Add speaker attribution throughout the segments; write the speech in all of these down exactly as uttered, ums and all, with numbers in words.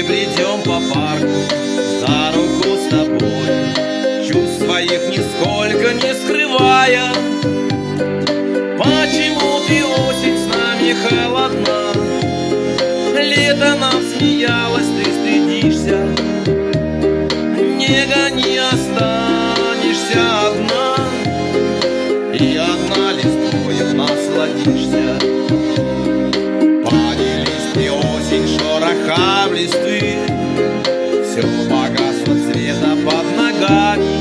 Speaker 1: бредем по парку за руку с тобой, чувств своих нисколько не скрывая. Почему ты, осень, с нами холодна? Лето нам смеялось, ты стыдишься. Не гони, останешься одна, и одна листвою насладишься. Поделись ты, осень, шорохам листвы, все погасло цвета под ногами.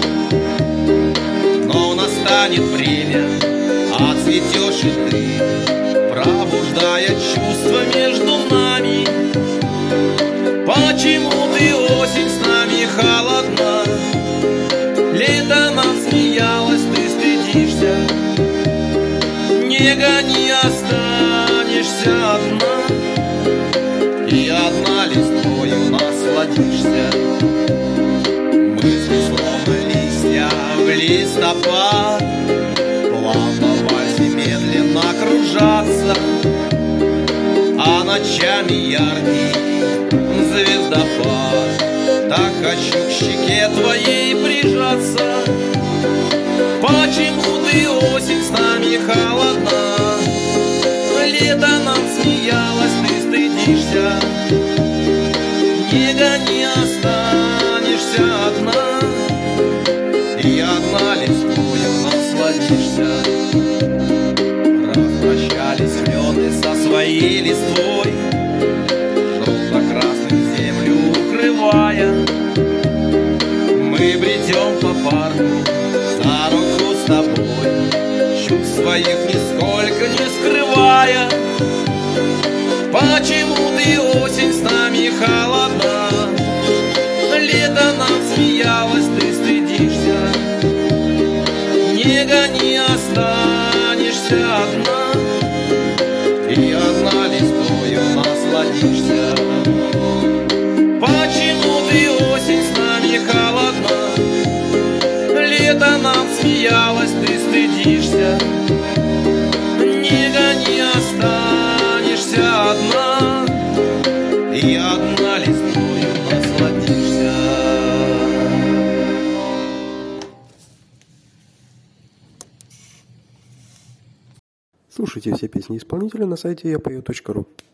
Speaker 1: Но настанет время, отцветешь и ты, пробуждая чувства между нами. Почему ты, осень, с нами холодна? Лето нам смеялось, ты стыдишься. Не гони, останешься одна, и одна листвою насладишься. Мысли словно листья в листопад, плавно в вальсе медленно кружатся, а ночами яркий звездопад. Так хочу к щеке твоей прижаться. Почему ты, осень, с нами холодна? Лето нам смеялось, ты стыдишься. Не гони, останешься одна, и одна листвою насладишься. Распрощались клены со своей листвой, желто-красным землю укрывая. Мы бредем по парку за руку с тобой, чувств своих нисколько не скрывая. Почему ты, осень, с нами холодна? Лето нам смеялось, ты стыдишься. Не гони, останешься одна, и одна листвою насладишься. Почему ты, осень, с нами холодна? Лето нам смеялось, ты стыдишься. Не гони, останешься одна, и одна листвою насладишься.
Speaker 2: Слушайте все песни исполнителя на сайте я пою точка ру.